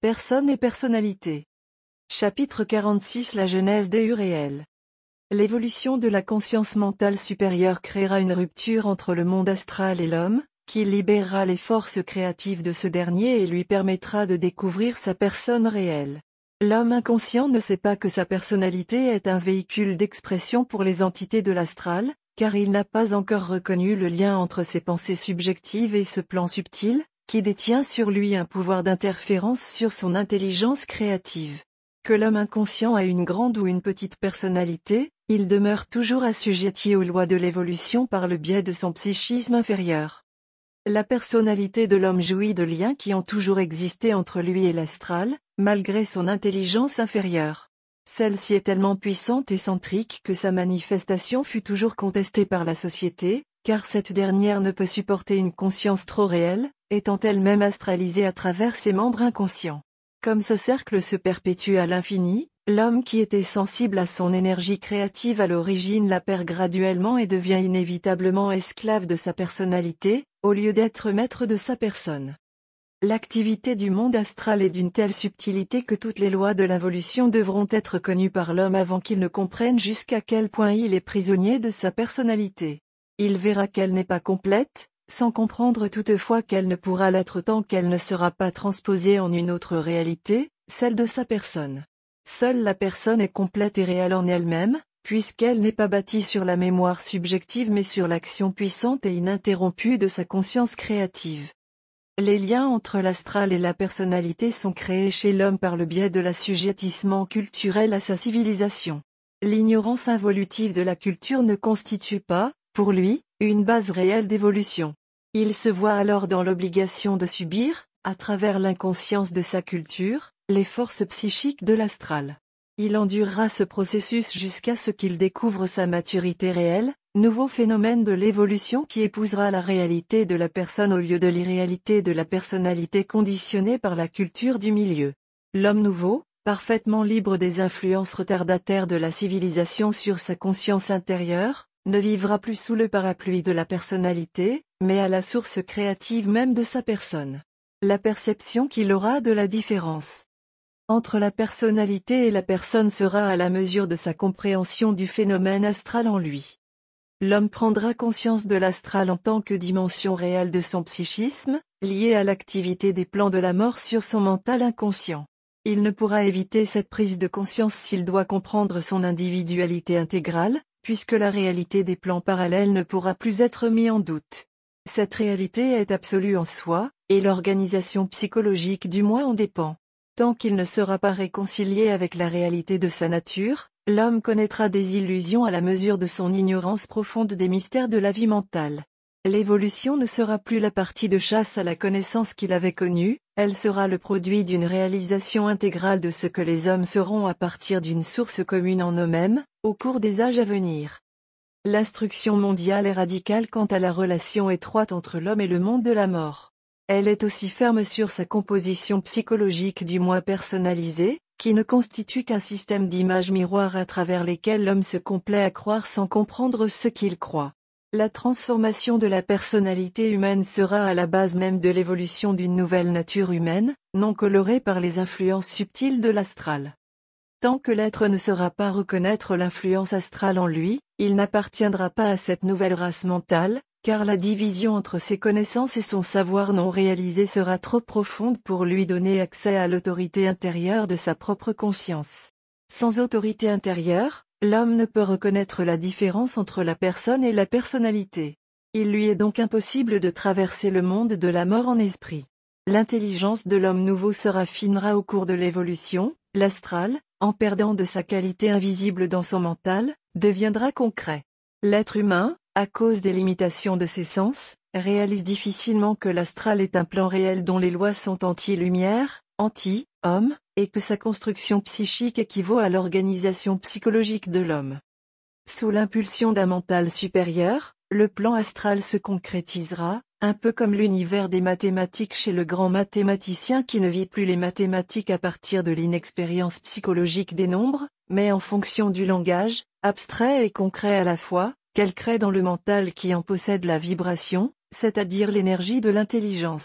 Personne et personnalité. Chapitre 46 La genèse des réels. L'évolution de la conscience mentale supérieure créera une rupture entre le monde astral et l'homme, qui libérera les forces créatives de ce dernier et lui permettra de découvrir sa personne réelle. L'homme inconscient ne sait pas que sa personnalité est un véhicule d'expression pour les entités de l'astral, car il n'a pas encore reconnu le lien entre ses pensées subjectives et ce plan subtil, qui détient sur lui un pouvoir d'interférence sur son intelligence créative. Que l'homme inconscient a une grande ou une petite personnalité, il demeure toujours assujetti aux lois de l'évolution par le biais de son psychisme inférieur. La personnalité de l'homme jouit de liens qui ont toujours existé entre lui et l'astral, malgré son intelligence inférieure. Celle-ci est tellement puissante et centrique que sa manifestation fut toujours contestée par la société, car cette dernière ne peut supporter une conscience trop réelle, étant elle-même astralisée à travers ses membres inconscients. Comme ce cercle se perpétue à l'infini, l'homme qui était sensible à son énergie créative à l'origine la perd graduellement et devient inévitablement esclave de sa personnalité, au lieu d'être maître de sa personne. L'activité du monde astral est d'une telle subtilité que toutes les lois de l'évolution devront être connues par l'homme avant qu'il ne comprenne jusqu'à quel point il est prisonnier de sa personnalité. Il verra qu'elle n'est pas complète, sans comprendre toutefois qu'elle ne pourra l'être tant qu'elle ne sera pas transposée en une autre réalité, celle de sa personne. Seule la personne est complète et réelle en elle-même, puisqu'elle n'est pas bâtie sur la mémoire subjective mais sur l'action puissante et ininterrompue de sa conscience créative. Les liens entre l'astral et la personnalité sont créés chez l'homme par le biais de l'assujettissement culturel à sa civilisation. L'ignorance involutive de la culture ne constitue pas, pour lui, une base réelle d'évolution. Il se voit alors dans l'obligation de subir, à travers l'inconscience de sa culture, les forces psychiques de l'astral. Il endurera ce processus jusqu'à ce qu'il découvre sa maturité réelle, nouveau phénomène de l'évolution qui épousera la réalité de la personne au lieu de l'irréalité de la personnalité conditionnée par la culture du milieu. L'homme nouveau, parfaitement libre des influences retardataires de la civilisation sur sa conscience intérieure, ne vivra plus sous le parapluie de la personnalité, mais à la source créative même de sa personne. La perception qu'il aura de la différence entre la personnalité et la personne sera à la mesure de sa compréhension du phénomène astral en lui. L'homme prendra conscience de l'astral en tant que dimension réelle de son psychisme, liée à l'activité des plans de la mort sur son mental inconscient. Il ne pourra éviter cette prise de conscience s'il doit comprendre son individualité intégrale, puisque la réalité des plans parallèles ne pourra plus être mise en doute. Cette réalité est absolue en soi, et l'organisation psychologique du moi en dépend. Tant qu'il ne sera pas réconcilié avec la réalité de sa nature, l'homme connaîtra des illusions à la mesure de son ignorance profonde des mystères de la vie mentale. L'évolution ne sera plus la partie de chasse à la connaissance qu'il avait connue, elle sera le produit d'une réalisation intégrale de ce que les hommes seront à partir d'une source commune en eux-mêmes, au cours des âges à venir. L'instruction mondiale est radicale quant à la relation étroite entre l'homme et le monde de la mort. Elle est aussi ferme sur sa composition psychologique du moi personnalisé, qui ne constitue qu'un système d'images miroirs à travers lesquelles l'homme se complaît à croire sans comprendre ce qu'il croit. La transformation de la personnalité humaine sera à la base même de l'évolution d'une nouvelle nature humaine, non colorée par les influences subtiles de l'astral. Tant que l'être ne saura pas reconnaître l'influence astrale en lui, il n'appartiendra pas à cette nouvelle race mentale, car la division entre ses connaissances et son savoir non réalisé sera trop profonde pour lui donner accès à l'autorité intérieure de sa propre conscience. Sans autorité intérieure, l'homme ne peut reconnaître la différence entre la personne et la personnalité. Il lui est donc impossible de traverser le monde de la mort en esprit. L'intelligence de l'homme nouveau se raffinera au cours de l'évolution, l'astral, en perdant de sa qualité invisible dans son mental, deviendra concret. L'être humain, à cause des limitations de ses sens, réalise difficilement que l'astral est un plan réel dont les lois sont anti-lumière, anti-homme, et que sa construction psychique équivaut à l'organisation psychologique de l'homme. Sous l'impulsion d'un mental supérieur, le plan astral se concrétisera, un peu comme l'univers des mathématiques chez le grand mathématicien qui ne vit plus les mathématiques à partir de l'inexpérience psychologique des nombres, mais en fonction du langage, abstrait et concret à la fois, qu'elle crée dans le mental qui en possède la vibration, c'est-à-dire l'énergie de l'intelligence.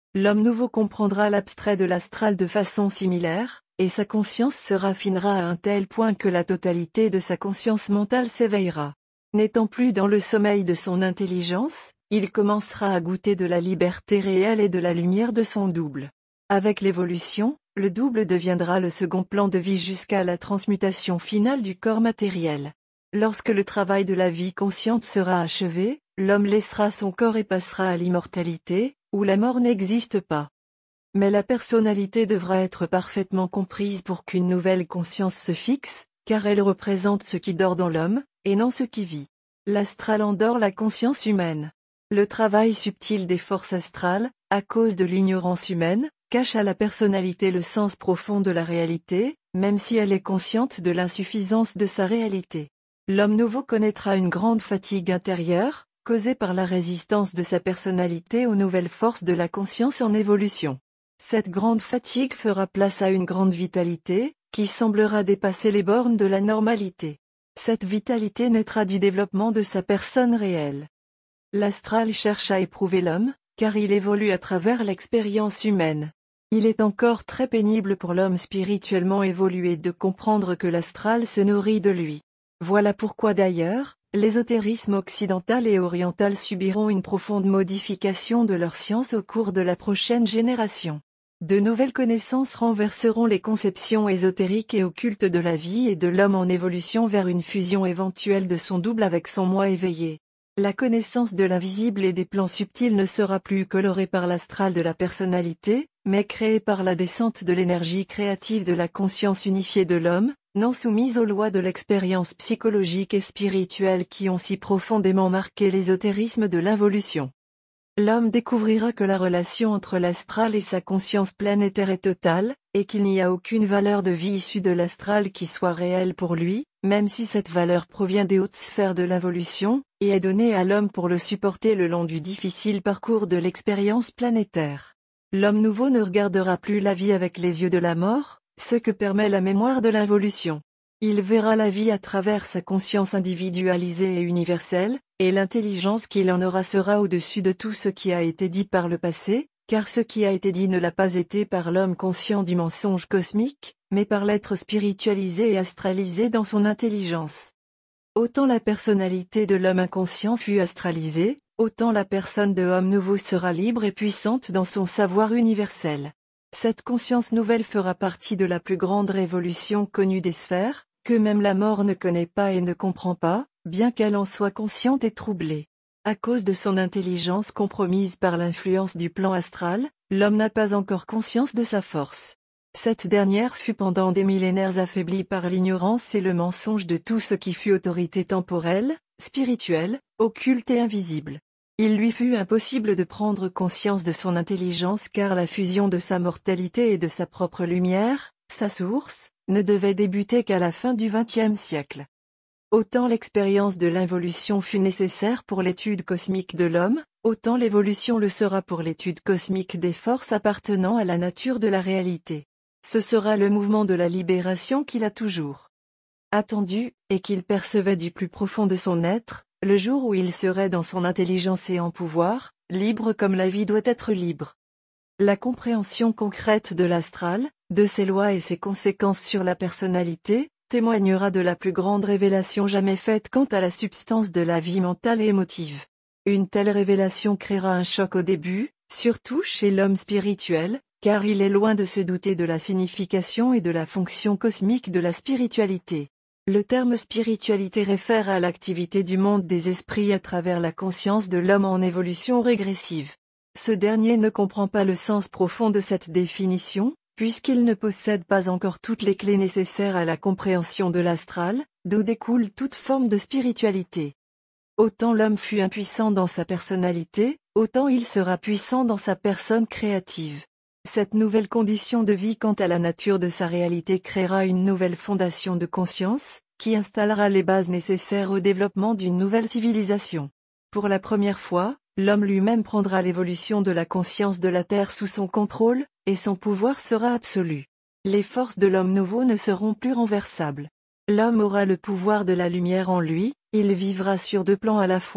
L'homme nouveau comprendra l'abstrait de l'astral de façon similaire, et sa conscience se raffinera à un tel point que la totalité de sa conscience mentale s'éveillera. N'étant plus dans le sommeil de son intelligence, il commencera à goûter de la liberté réelle et de la lumière de son double. Avec l'évolution, le double deviendra le second plan de vie jusqu'à la transmutation finale du corps matériel. Lorsque le travail de la vie consciente sera achevé, l'homme laissera son corps et passera à l'immortalité, où la mort n'existe pas. Mais la personnalité devra être parfaitement comprise pour qu'une nouvelle conscience se fixe, car elle représente ce qui dort dans l'homme, et non ce qui vit. L'astral endort la conscience humaine. Le travail subtil des forces astrales, à cause de l'ignorance humaine, cache à la personnalité le sens profond de la réalité, même si elle est consciente de l'insuffisance de sa réalité. L'homme nouveau connaîtra une grande fatigue intérieure, causée par la résistance de sa personnalité aux nouvelles forces de la conscience en évolution. Cette grande fatigue fera place à une grande vitalité, qui semblera dépasser les bornes de la normalité. Cette vitalité naîtra du développement de sa personne réelle. L'astral cherche à éprouver l'homme, car il évolue à travers l'expérience humaine. Il est encore très pénible pour l'homme spirituellement évolué de comprendre que l'astral se nourrit de lui. Voilà pourquoi d'ailleurs, l'ésotérisme occidental et oriental subiront une profonde modification de leur science au cours de la prochaine génération. De nouvelles connaissances renverseront les conceptions ésotériques et occultes de la vie et de l'homme en évolution vers une fusion éventuelle de son double avec son moi éveillé. La connaissance de l'invisible et des plans subtils ne sera plus colorée par l'astral de la personnalité, mais créée par la descente de l'énergie créative de la conscience unifiée de l'homme, non soumise aux lois de l'expérience psychologique et spirituelle qui ont si profondément marqué l'ésotérisme de l'involution. L'homme découvrira que la relation entre l'astral et sa conscience planétaire est totale, et qu'il n'y a aucune valeur de vie issue de l'astral qui soit réelle pour lui, même si cette valeur provient des hautes sphères de l'involution, et est donnée à l'homme pour le supporter le long du difficile parcours de l'expérience planétaire. L'homme nouveau ne regardera plus la vie avec les yeux de la mort, ce que permet la mémoire de l'involution. Il verra la vie à travers sa conscience individualisée et universelle, et l'intelligence qu'il en aura sera au-dessus de tout ce qui a été dit par le passé, car ce qui a été dit ne l'a pas été par l'homme conscient du mensonge cosmique, mais par l'être spiritualisé et astralisé dans son intelligence. Autant la personnalité de l'homme inconscient fut astralisée, autant la personne de homme nouveau sera libre et puissante dans son savoir universel. Cette conscience nouvelle fera partie de la plus grande révolution connue des sphères, que même la mort ne connaît pas et ne comprend pas, bien qu'elle en soit consciente et troublée. À cause de son intelligence compromise par l'influence du plan astral, l'homme n'a pas encore conscience de sa force. Cette dernière fut pendant des millénaires affaiblie par l'ignorance et le mensonge de tout ce qui fut autorité temporelle, spirituelle, occulte et invisible. Il lui fut impossible de prendre conscience de son intelligence car la fusion de sa mortalité et de sa propre lumière, sa source, ne devait débuter qu'à la fin du XXe siècle. Autant l'expérience de l'involution fut nécessaire pour l'étude cosmique de l'homme, autant l'évolution le sera pour l'étude cosmique des forces appartenant à la nature de la réalité. Ce sera le mouvement de la libération qu'il a toujours attendu, et qu'il percevait du plus profond de son être, le jour où il serait dans son intelligence et en pouvoir, libre comme la vie doit être libre. La compréhension concrète de l'astral, de ses lois et ses conséquences sur la personnalité, témoignera de la plus grande révélation jamais faite quant à la substance de la vie mentale et émotive. Une telle révélation créera un choc au début, surtout chez l'homme spirituel, car il est loin de se douter de la signification et de la fonction cosmique de la spiritualité. Le terme spiritualité réfère à l'activité du monde des esprits à travers la conscience de l'homme en évolution régressive. Ce dernier ne comprend pas le sens profond de cette définition, puisqu'il ne possède pas encore toutes les clés nécessaires à la compréhension de l'astral, d'où découle toute forme de spiritualité. Autant l'homme fut impuissant dans sa personnalité, autant il sera puissant dans sa personne créative. Cette nouvelle condition de vie quant à la nature de sa réalité créera une nouvelle fondation de conscience, qui installera les bases nécessaires au développement d'une nouvelle civilisation. Pour la première fois, l'homme lui-même prendra l'évolution de la conscience de la Terre sous son contrôle, et son pouvoir sera absolu. Les forces de l'homme nouveau ne seront plus renversables. L'homme aura le pouvoir de la lumière en lui, il vivra sur deux plans à la fois,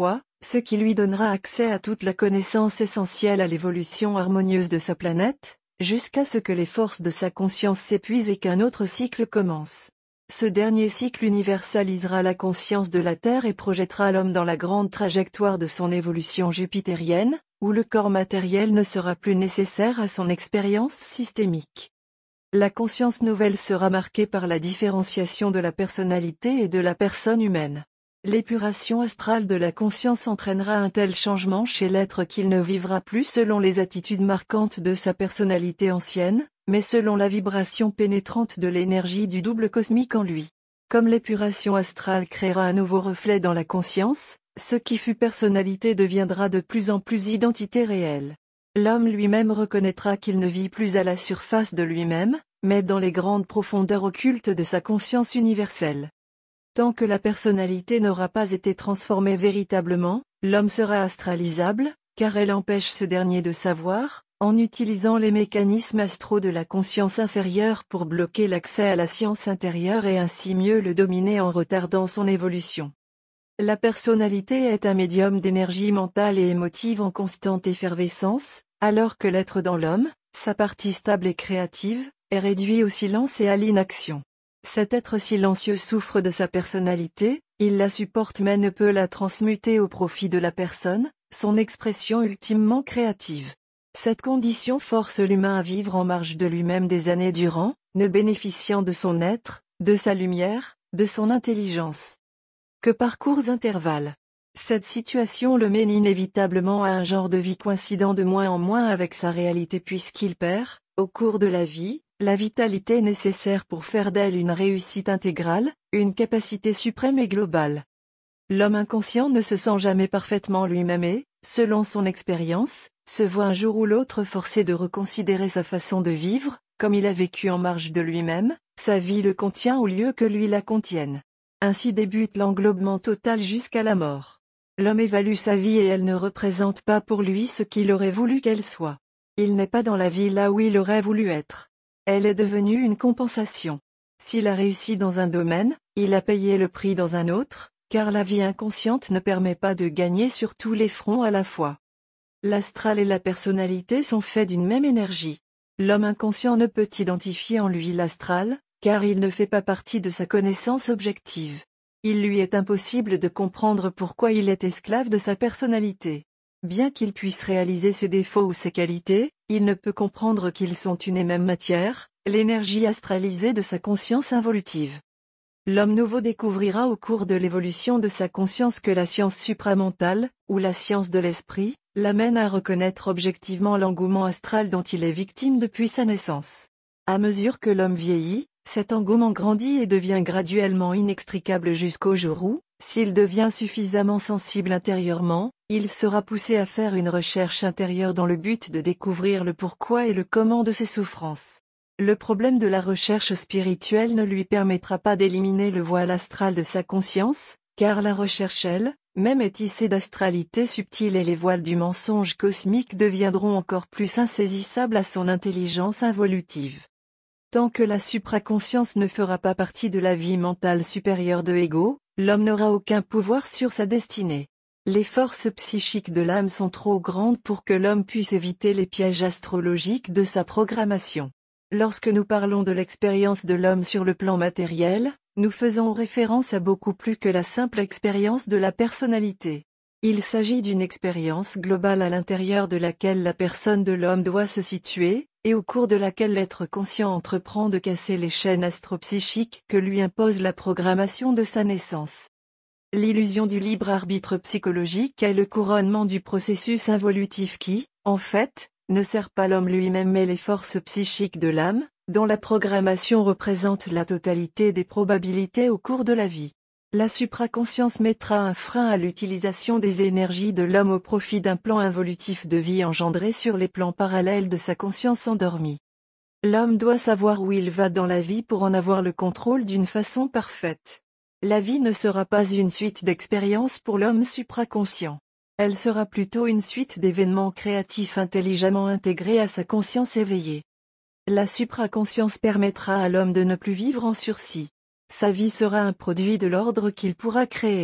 ce qui lui donnera accès à toute la connaissance essentielle à l'évolution harmonieuse de sa planète, jusqu'à ce que les forces de sa conscience s'épuisent et qu'un autre cycle commence. Ce dernier cycle universalisera la conscience de la Terre et projettera l'homme dans la grande trajectoire de son évolution jupitérienne, où le corps matériel ne sera plus nécessaire à son expérience systémique. La conscience nouvelle sera marquée par la différenciation de la personnalité et de la personne humaine. L'épuration astrale de la conscience entraînera un tel changement chez l'être qu'il ne vivra plus selon les attitudes marquantes de sa personnalité ancienne, mais selon la vibration pénétrante de l'énergie du double cosmique en lui. Comme l'épuration astrale créera un nouveau reflet dans la conscience, ce qui fut personnalité deviendra de plus en plus identité réelle. L'homme lui-même reconnaîtra qu'il ne vit plus à la surface de lui-même, mais dans les grandes profondeurs occultes de sa conscience universelle. Tant que la personnalité n'aura pas été transformée véritablement, l'homme sera astralisable, car elle empêche ce dernier de savoir, en utilisant les mécanismes astraux de la conscience inférieure pour bloquer l'accès à la science intérieure et ainsi mieux le dominer en retardant son évolution. La personnalité est un médium d'énergie mentale et émotive en constante effervescence, alors que l'être dans l'homme, sa partie stable et créative, est réduit au silence et à l'inaction. Cet être silencieux souffre de sa personnalité, il la supporte mais ne peut la transmuter au profit de la personne, son expression ultimement créative. Cette condition force l'humain à vivre en marge de lui-même des années durant, ne bénéficiant de son être, de sa lumière, de son intelligence que par courts intervalles. Cette situation le mène inévitablement à un genre de vie coïncidant de moins en moins avec sa réalité puisqu'il perd, au cours de la vie, la vitalité nécessaire pour faire d'elle une réussite intégrale, une capacité suprême et globale. L'homme inconscient ne se sent jamais parfaitement lui-même et, selon son expérience, se voit un jour ou l'autre forcé de reconsidérer sa façon de vivre, comme il a vécu en marge de lui-même, sa vie le contient au lieu que lui la contienne. Ainsi débute l'englobement total jusqu'à la mort. L'homme évalue sa vie et elle ne représente pas pour lui ce qu'il aurait voulu qu'elle soit. Il n'est pas dans la vie là où il aurait voulu être. Elle est devenue une compensation. S'il a réussi dans un domaine, il a payé le prix dans un autre, car la vie inconsciente ne permet pas de gagner sur tous les fronts à la fois. L'astral et la personnalité sont faits d'une même énergie. L'homme inconscient ne peut identifier en lui l'astral, car il ne fait pas partie de sa connaissance objective. Il lui est impossible de comprendre pourquoi il est esclave de sa personnalité. Bien qu'il puisse réaliser ses défauts ou ses qualités, il ne peut comprendre qu'ils sont une et même matière, l'énergie astralisée de sa conscience involutive. L'homme nouveau découvrira au cours de l'évolution de sa conscience que la science supramentale, ou la science de l'esprit, l'amène à reconnaître objectivement l'engouement astral dont il est victime depuis sa naissance. À mesure que l'homme vieillit, cet engouement grandit et devient graduellement inextricable jusqu'au jour où, s'il devient suffisamment sensible intérieurement, il sera poussé à faire une recherche intérieure dans le but de découvrir le pourquoi et le comment de ses souffrances. Le problème de la recherche spirituelle ne lui permettra pas d'éliminer le voile astral de sa conscience, car la recherche elle-même est tissée d'astralité subtile et les voiles du mensonge cosmique deviendront encore plus insaisissables à son intelligence involutive. Tant que la supraconscience ne fera pas partie de la vie mentale supérieure de Ego, l'homme n'aura aucun pouvoir sur sa destinée. Les forces psychiques de l'âme sont trop grandes pour que l'homme puisse éviter les pièges astrologiques de sa programmation. Lorsque nous parlons de l'expérience de l'homme sur le plan matériel, nous faisons référence à beaucoup plus que la simple expérience de la personnalité. Il s'agit d'une expérience globale à l'intérieur de laquelle la personne de l'homme doit se situer, et au cours de laquelle l'être conscient entreprend de casser les chaînes astropsychiques que lui impose la programmation de sa naissance. L'illusion du libre arbitre psychologique est le couronnement du processus involutif qui, en fait, ne sert pas l'homme lui-même mais les forces psychiques de l'âme, dont la programmation représente la totalité des probabilités au cours de la vie. La supraconscience mettra un frein à l'utilisation des énergies de l'homme au profit d'un plan involutif de vie engendré sur les plans parallèles de sa conscience endormie. L'homme doit savoir où il va dans la vie pour en avoir le contrôle d'une façon parfaite. La vie ne sera pas une suite d'expériences pour l'homme supraconscient. Elle sera plutôt une suite d'événements créatifs intelligemment intégrés à sa conscience éveillée. La supraconscience permettra à l'homme de ne plus vivre en sursis. Sa vie sera un produit de l'ordre qu'il pourra créer.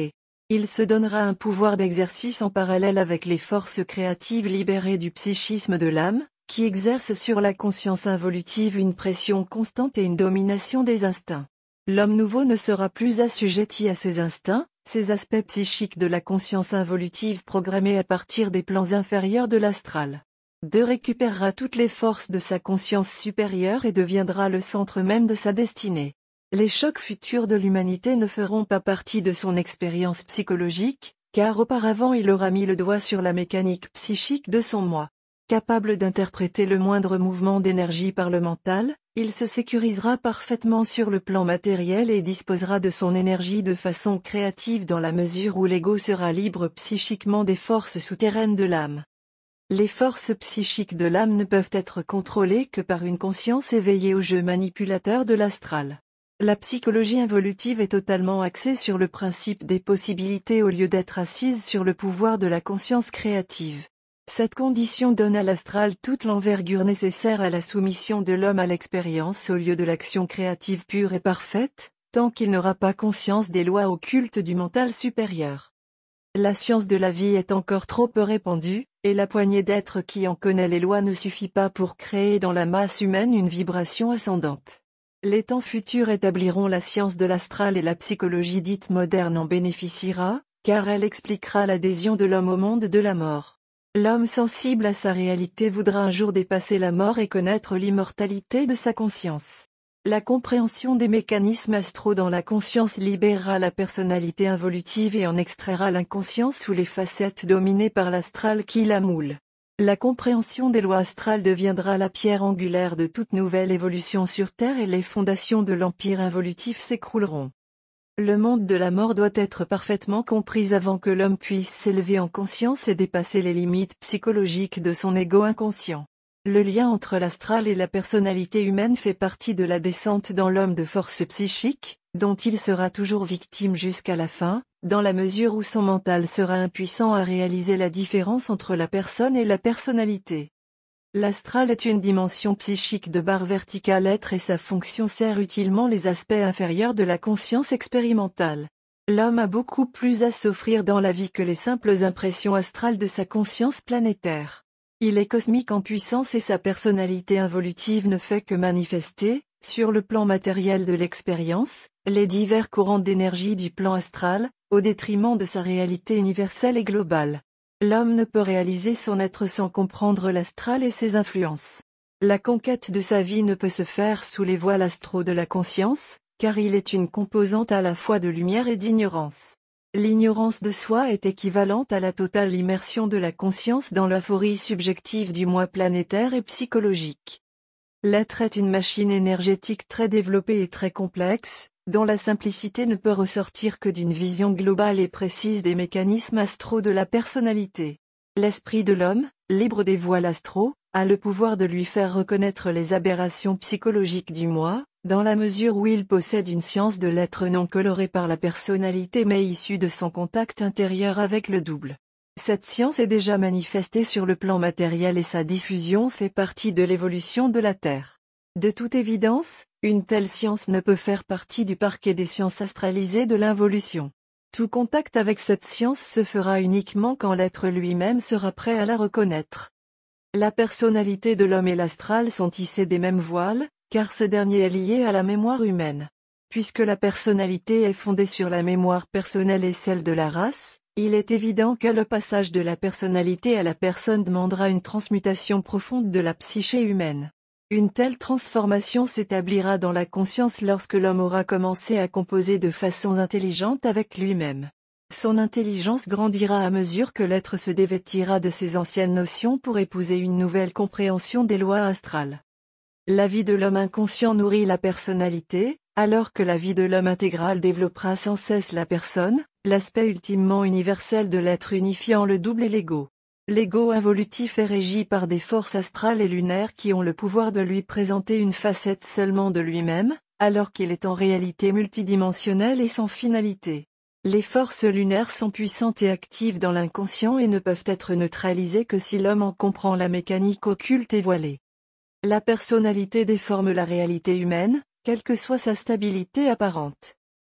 Il se donnera un pouvoir d'exercice en parallèle avec les forces créatives libérées du psychisme de l'âme, qui exercent sur la conscience involutive une pression constante et une domination des instincts. L'homme nouveau ne sera plus assujetti à ses instincts, ces aspects psychiques de la conscience involutive programmés à partir des plans inférieurs de l'astral. Récupérera toutes les forces de sa conscience supérieure et deviendra le centre même de sa destinée. Les chocs futurs de l'humanité ne feront pas partie de son expérience psychologique, car auparavant il aura mis le doigt sur la mécanique psychique de son moi. Capable d'interpréter le moindre mouvement d'énergie par le mental, il se sécurisera parfaitement sur le plan matériel et disposera de son énergie de façon créative dans la mesure où l'ego sera libre psychiquement des forces souterraines de l'âme. Les forces psychiques de l'âme ne peuvent être contrôlées que par une conscience éveillée au jeu manipulateur de l'astral. La psychologie involutive est totalement axée sur le principe des possibilités au lieu d'être assise sur le pouvoir de la conscience créative. Cette condition donne à l'astral toute l'envergure nécessaire à la soumission de l'homme à l'expérience au lieu de l'action créative pure et parfaite, tant qu'il n'aura pas conscience des lois occultes du mental supérieur. La science de la vie est encore trop peu répandue, et la poignée d'êtres qui en connaît les lois ne suffit pas pour créer dans la masse humaine une vibration ascendante. Les temps futurs établiront la science de l'astral et la psychologie dite moderne en bénéficiera, car elle expliquera l'adhésion de l'homme au monde de la mort. L'homme sensible à sa réalité voudra un jour dépasser la mort et connaître l'immortalité de sa conscience. La compréhension des mécanismes astraux dans la conscience libérera la personnalité involutive et en extraira l'inconscient sous les facettes dominées par l'astral qui la moule. La compréhension des lois astrales deviendra la pierre angulaire de toute nouvelle évolution sur Terre et les fondations de l'empire involutif s'écrouleront. Le monde de la mort doit être parfaitement compris avant que l'homme puisse s'élever en conscience et dépasser les limites psychologiques de son ego inconscient. Le lien entre l'astral et la personnalité humaine fait partie de la descente dans l'homme de force psychique, dont il sera toujours victime jusqu'à la fin, dans la mesure où son mental sera impuissant à réaliser la différence entre la personne et la personnalité. L'astral est une dimension psychique de barre verticale être et sa fonction sert utilement les aspects inférieurs de la conscience expérimentale. L'homme a beaucoup plus à s'offrir dans la vie que les simples impressions astrales de sa conscience planétaire. Il est cosmique en puissance et sa personnalité involutive ne fait que manifester, sur le plan matériel de l'expérience, les divers courants d'énergie du plan astral, au détriment de sa réalité universelle et globale. L'homme ne peut réaliser son être sans comprendre l'astral et ses influences. La conquête de sa vie ne peut se faire sous les voiles astraux de la conscience, car il est une composante à la fois de lumière et d'ignorance. L'ignorance de soi est équivalente à la totale immersion de la conscience dans l'euphorie subjective du moi planétaire et psychologique. L'être est une machine énergétique très développée et très complexe, dont la simplicité ne peut ressortir que d'une vision globale et précise des mécanismes astraux de la personnalité. L'esprit de l'homme, libre des voiles astraux, a le pouvoir de lui faire reconnaître les aberrations psychologiques du moi, dans la mesure où il possède une science de l'être non colorée par la personnalité mais issue de son contact intérieur avec le double. Cette science est déjà manifestée sur le plan matériel et sa diffusion fait partie de l'évolution de la Terre. De toute évidence, une telle science ne peut faire partie du parquet des sciences astralisées de l'involution. Tout contact avec cette science se fera uniquement quand l'être lui-même sera prêt à la reconnaître. La personnalité de l'homme et l'astral sont tissés des mêmes voiles, car ce dernier est lié à la mémoire humaine. Puisque la personnalité est fondée sur la mémoire personnelle et celle de la race, il est évident que le passage de la personnalité à la personne demandera une transmutation profonde de la psyché humaine. Une telle transformation s'établira dans la conscience lorsque l'homme aura commencé à composer de façon intelligente avec lui-même. Son intelligence grandira à mesure que l'être se dévêtira de ses anciennes notions pour épouser une nouvelle compréhension des lois astrales. La vie de l'homme inconscient nourrit la personnalité, alors que la vie de l'homme intégral développera sans cesse la personne, l'aspect ultimement universel de l'être unifiant le double et l'ego. L'ego involutif est régi par des forces astrales et lunaires qui ont le pouvoir de lui présenter une facette seulement de lui-même, alors qu'il est en réalité multidimensionnel et sans finalité. Les forces lunaires sont puissantes et actives dans l'inconscient et ne peuvent être neutralisées que si l'homme en comprend la mécanique occulte et voilée. La personnalité déforme la réalité humaine, quelle que soit sa stabilité apparente.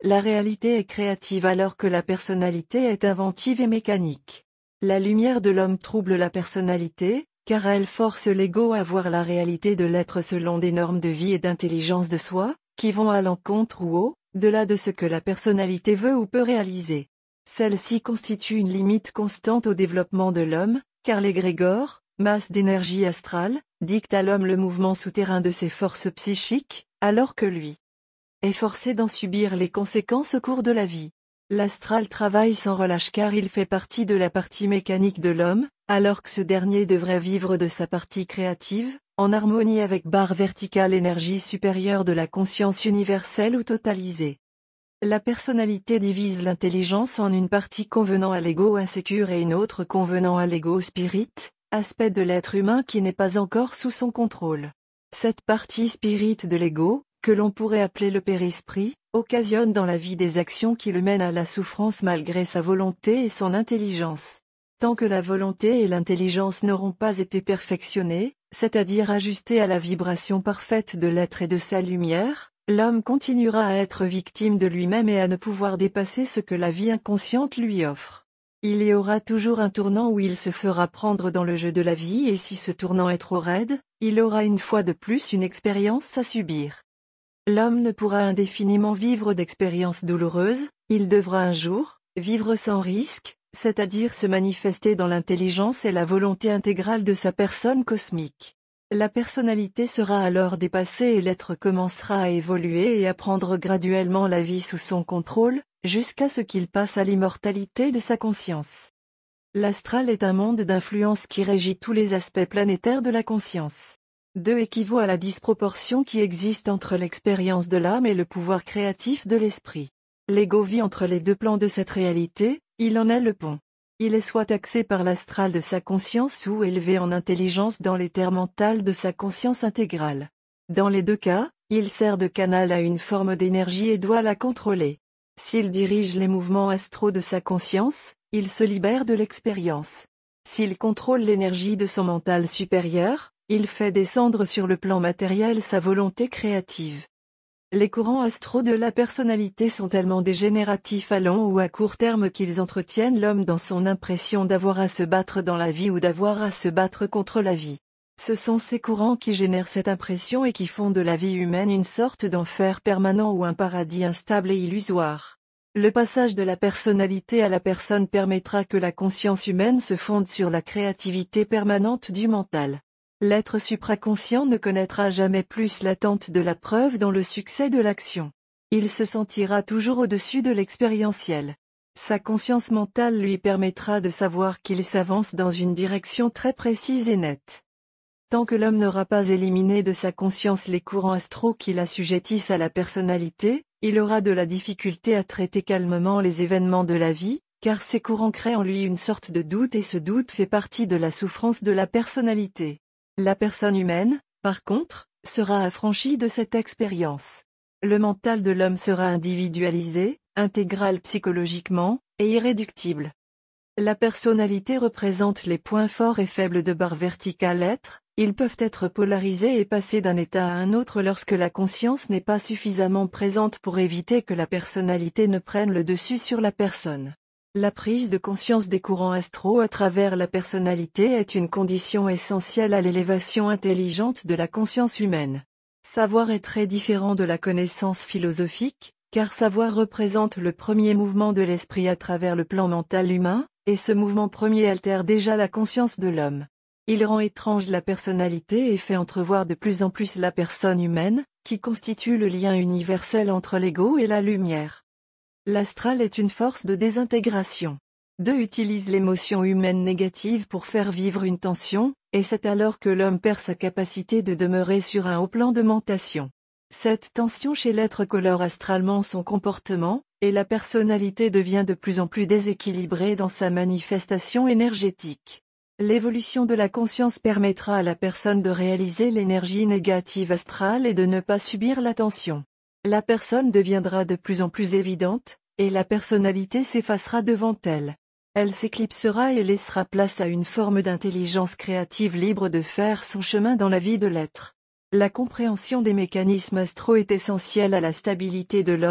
La réalité est créative alors que la personnalité est inventive et mécanique. La lumière de l'homme trouble la personnalité, car elle force l'ego à voir la réalité de l'être selon des normes de vie et d'intelligence de soi, qui vont à l'encontre ou au-delà de ce que la personnalité veut ou peut réaliser. Celle-ci constitue une limite constante au développement de l'homme, car l'égrégore, masse d'énergie astrale, dicte à l'homme le mouvement souterrain de ses forces psychiques, alors que lui est forcé d'en subir les conséquences au cours de la vie. L'astral travaille sans relâche car il fait partie de la partie mécanique de l'homme, alors que ce dernier devrait vivre de sa partie créative, en harmonie avec barre verticale énergie supérieure de la conscience universelle ou totalisée. La personnalité divise l'intelligence en une partie convenant à l'ego insécure et une autre convenant à l'ego spirit, aspect de l'être humain qui n'est pas encore sous son contrôle. Cette partie spirit de l'ego, que l'on pourrait appeler le périsprit, occasionne dans la vie des actions qui le mènent à la souffrance malgré sa volonté et son intelligence. Tant que la volonté et l'intelligence n'auront pas été perfectionnées, c'est-à-dire ajustées à la vibration parfaite de l'être et de sa lumière, l'homme continuera à être victime de lui-même et à ne pouvoir dépasser ce que la vie inconsciente lui offre. Il y aura toujours un tournant où il se fera prendre dans le jeu de la vie et si ce tournant est trop raide, il aura une fois de plus une expérience à subir. L'homme ne pourra indéfiniment vivre d'expériences douloureuses, il devra un jour vivre sans risque, c'est-à-dire se manifester dans l'intelligence et la volonté intégrale de sa personne cosmique. La personnalité sera alors dépassée et l'être commencera à évoluer et à prendre graduellement la vie sous son contrôle, jusqu'à ce qu'il passe à l'immortalité de sa conscience. L'astral est un monde d'influence qui régit tous les aspects planétaires de la conscience. 2 équivaut à la disproportion qui existe entre l'expérience de l'âme et le pouvoir créatif de l'esprit. L'ego vit entre les 2 plans de cette réalité, il en est le pont. Il est soit axé par l'astral de sa conscience ou élevé en intelligence dans l'éther mental de sa conscience intégrale. Dans les 2 cas, il sert de canal à une forme d'énergie et doit la contrôler. S'il dirige les mouvements astraux de sa conscience, il se libère de l'expérience. S'il contrôle l'énergie de son mental supérieur, il fait descendre sur le plan matériel sa volonté créative. Les courants astraux de la personnalité sont tellement dégénératifs à long ou à court terme qu'ils entretiennent l'homme dans son impression d'avoir à se battre dans la vie ou d'avoir à se battre contre la vie. Ce sont ces courants qui génèrent cette impression et qui font de la vie humaine une sorte d'enfer permanent ou un paradis instable et illusoire. Le passage de la personnalité à la personne permettra que la conscience humaine se fonde sur la créativité permanente du mental. L'être supraconscient ne connaîtra jamais plus l'attente de la preuve dans le succès de l'action. Il se sentira toujours au-dessus de l'expérientiel. Sa conscience mentale lui permettra de savoir qu'il s'avance dans une direction très précise et nette. Tant que l'homme n'aura pas éliminé de sa conscience les courants astraux qui l'assujettissent à la personnalité, il aura de la difficulté à traiter calmement les événements de la vie, car ces courants créent en lui une sorte de doute et ce doute fait partie de la souffrance de la personnalité. La personne humaine, par contre, sera affranchie de cette expérience. Le mental de l'homme sera individualisé, intégral psychologiquement, et irréductible. La personnalité représente les points forts et faibles de barre verticale être, ils peuvent être polarisés et passer d'un état à un autre lorsque la conscience n'est pas suffisamment présente pour éviter que la personnalité ne prenne le dessus sur la personne. La prise de conscience des courants astraux à travers la personnalité est une condition essentielle à l'élévation intelligente de la conscience humaine. Savoir est très différent de la connaissance philosophique, car savoir représente le premier mouvement de l'esprit à travers le plan mental humain, et ce mouvement premier altère déjà la conscience de l'homme. Il rend étrange la personnalité et fait entrevoir de plus en plus la personne humaine, qui constitue le lien universel entre l'ego et la lumière. L'astral est une force de désintégration. 2 utilise l'émotion humaine négative pour faire vivre une tension, et c'est alors que l'homme perd sa capacité de demeurer sur un haut plan de mentation. Cette tension chez l'être colore astralement son comportement, et la personnalité devient de plus en plus déséquilibrée dans sa manifestation énergétique. L'évolution de la conscience permettra à la personne de réaliser l'énergie négative astrale et de ne pas subir la tension. La personne deviendra de plus en plus évidente, et la personnalité s'effacera devant elle. Elle s'éclipsera et laissera place à une forme d'intelligence créative libre de faire son chemin dans la vie de l'être. La compréhension des mécanismes astraux est essentielle à la stabilité de l'homme,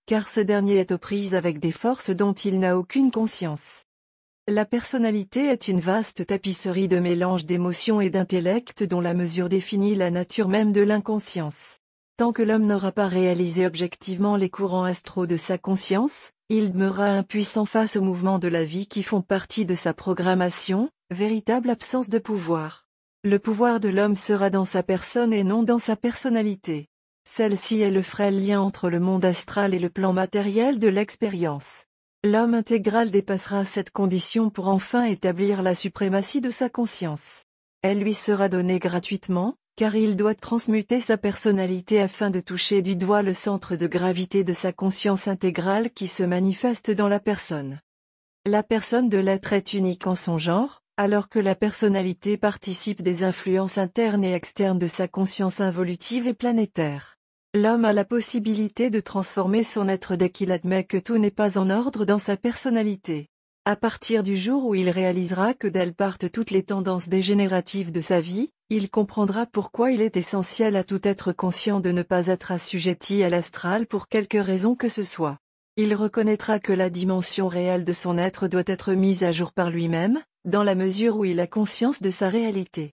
car ce dernier est aux prises avec des forces dont il n'a aucune conscience. La personnalité est une vaste tapisserie de mélange d'émotions et d'intellect dont la mesure définit la nature même de l'inconscience. Tant que l'homme n'aura pas réalisé objectivement les courants astraux de sa conscience, il demeurera impuissant face aux mouvements de la vie qui font partie de sa programmation, véritable absence de pouvoir. Le pouvoir de l'homme sera dans sa personne et non dans sa personnalité. Celle-ci est le frêle lien entre le monde astral et le plan matériel de l'expérience. L'homme intégral dépassera cette condition pour enfin établir la suprématie de sa conscience. Elle lui sera donnée gratuitement, car il doit transmuter sa personnalité afin de toucher du doigt le centre de gravité de sa conscience intégrale qui se manifeste dans la personne. La personne de l'être est unique en son genre, alors que la personnalité participe des influences internes et externes de sa conscience involutive et planétaire. L'homme a la possibilité de transformer son être dès qu'il admet que tout n'est pas en ordre dans sa personnalité. À partir du jour où il réalisera que d'elle partent toutes les tendances dégénératives de sa vie, il comprendra pourquoi il est essentiel à tout être conscient de ne pas être assujetti à l'astral pour quelque raison que ce soit. Il reconnaîtra que la dimension réelle de son être doit être mise à jour par lui-même, dans la mesure où il a conscience de sa réalité.